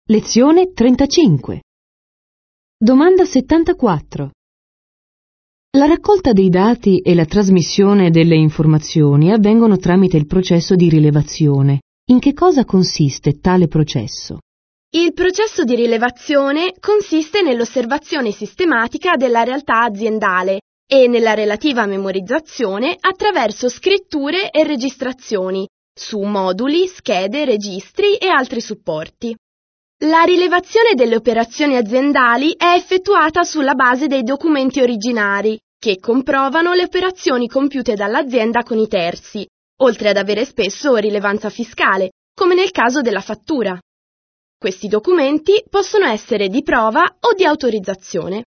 Lezione 35. Domanda 74. La raccolta dei dati e la trasmissione delle informazioni avvengono tramite il processo di rilevazione. In che cosa consiste tale processo? Il processo di rilevazione consiste nell'osservazione sistematica della realtà aziendale e nella relativa memorizzazione attraverso scritture e registrazioni su moduli, schede, registri e altri supporti. La rilevazione delle operazioni aziendali è effettuata sulla base dei documenti originari, che comprovano le operazioni compiute dall'azienda con i terzi, oltre ad avere spesso rilevanza fiscale, come nel caso della fattura. Questi documenti possono essere di prova o di autorizzazione.